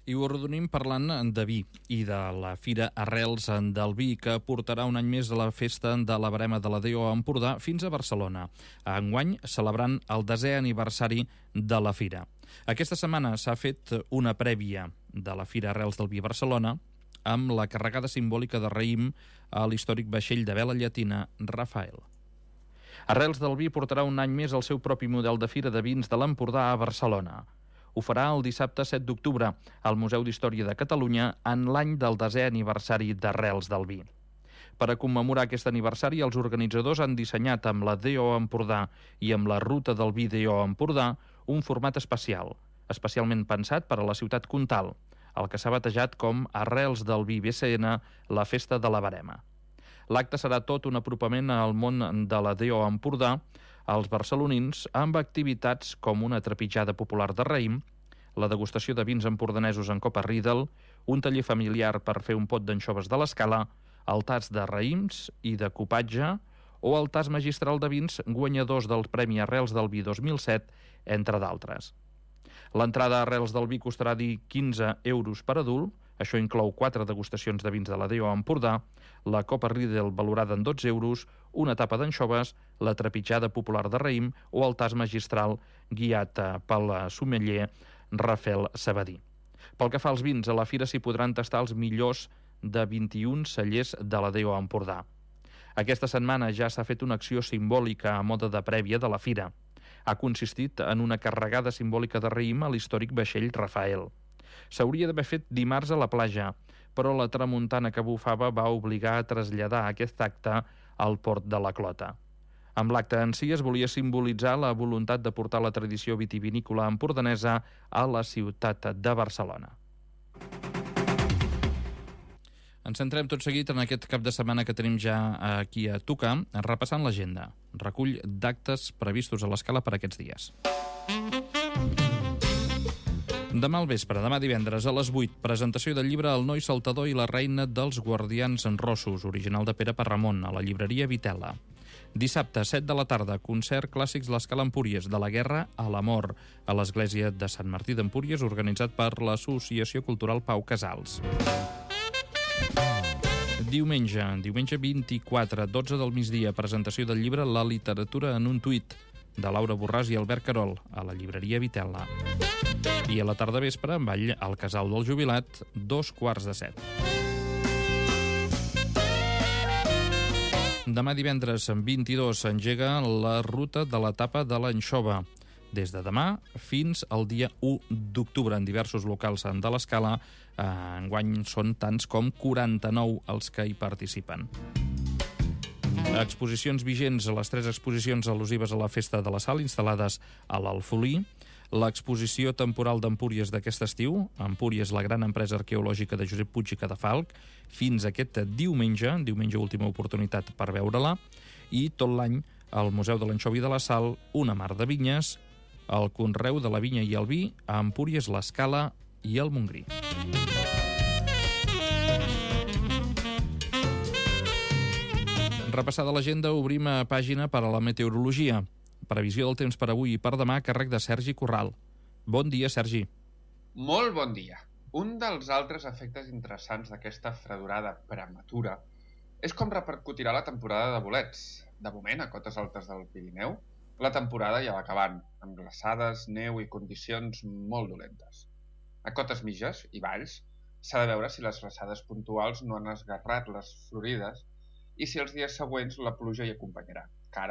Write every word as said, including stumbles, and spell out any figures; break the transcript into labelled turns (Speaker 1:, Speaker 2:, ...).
Speaker 1: I ho arrodonim parlant de vi i de la Fira Arrels del Vi, que portarà un any més a la festa de la Verema de la D O a Empordà fins a Barcelona. Enguany celebrant el desè aniversari de la Fira. Aquesta setmana s'ha fet una prèvia de la Fira Arrels del Vi a Barcelona amb la carregada simbòlica de raïm a l'històric vaixell de vela llatina Rafael. Arrels del Vi portarà un any més el seu propi model de Fira de Vins de l'Empordà a Barcelona. Ho farà el dissabte set d'octubre al Museu d'Història de Catalunya en l'any del desè aniversari d'Arrels del Vi. Per a commemorar aquest aniversari, els organitzadors han dissenyat amb la D O Empordà i amb la Ruta del Vi D O Empordà un format especial, especialment pensat per a la ciutat comtal, el que s'ha batejat com Arrels del Vi B C N, la festa de la Verema. L'acte serà tot un apropament al món de la D O Empordà als barcelonins amb activitats com una trepitjada popular de raïm, la degustació de vins empordanesos en copa Riedel, un taller familiar per fer un pot d'anxoves de l'Escala, el tas de raïms i de copatge o el tas magistral de vins guanyadors del Premi Arrels del Vi dos mil set, entre d'altres. L'entrada a Arrels del Vi costarà dir quinze euros per adult. Això inclou quatre degustacions de vins de la D O Empordà, la copa Riedel valorada en dotze euros, una tapa d'anxoves, la trepitjada popular de raïm o el tas magistral guiat pel sommelier Rafael Sabadí. Pel que fa als vins, a la fira s'hi podran tastar els millors de vint-i-un cellers de la D O Empordà. Aquesta setmana ja s'ha fet una acció simbòlica a mode de prèvia de la fira. Ha consistit en una carregada simbòlica de raïm a l'històric vaixell Rafael. S'hauria d'haver fet dimarts a la platja, però la tramuntana que bufava va obligar a traslladar aquest acte al port de la Clota. Amb l'acte en si es volia simbolitzar la voluntat de portar la tradició vitivinícola empordanesa a la ciutat de Barcelona. Ens centrem tot seguit en aquest cap de setmana que tenim ja aquí a tocar, repassant l'agenda. Recull d'actes previstos a l'Escala per aquests dies. Demà al vespre, demà divendres, a les vuit, presentació del llibre El noi saltador i la reina dels guardians rossos, original de Pere Parramon, a la llibreria Vitela. Dissabte, set de la tarda, concert Clàssics l'Escala Empúries, de la guerra a l'amor, a l'església de Sant Martí d'Empúries, organitzat per l'Associació Cultural Pau Casals. Diumenge, diumenge vint-i-quatre, dotze del migdia, presentació del llibre La literatura en un tuit, de Laura Borràs i Albert Carol, a la llibreria Vitela. I a la tarda vespre, en ball al Casal del Jubilat, dos quarts de set. Demà divendres, vint-i-dos, s'engega la ruta de l'etapa de l'anxova. Des de demà fins al dia u d'octubre en diversos locals de l'Escala. Eh, enguany són tants com quaranta-nou els que hi participen. Exposicions vigents, les tres exposicions al·lusives a la Festa de la Sal instal·lades a l'Alfolí, l'exposició temporal d'Empúries d'aquest estiu, Empúries, la gran empresa arqueològica de Josep Puig i Cadafalch, fins aquest diumenge, diumenge última oportunitat per veure-la, i tot l'any al Museu de l'Anxova i de la Sal, una mar de vinyes, el conreu de la vinya i el vi a Empúries, l'Escala i el Montgrí. Repassada l'agenda, obrim a pàgina per a la meteorologia. Previsió del temps per avui i per demà, càrrec de Sergi Corral. Bon dia, Sergi.
Speaker 2: Molt bon dia. Un dels altres efectes interessants d'aquesta fredorada prematura és com repercutirà la temporada de bolets. De moment, a cotes altes del Pirineu, la temporada ja va acabant, amb glaçades, neu i condicions molt dolentes. A cotes mitges i valls, s'ha de veure si les glaçades puntuals no han esgarrat les florides i si els dies següents la pluja hi acompanyarà.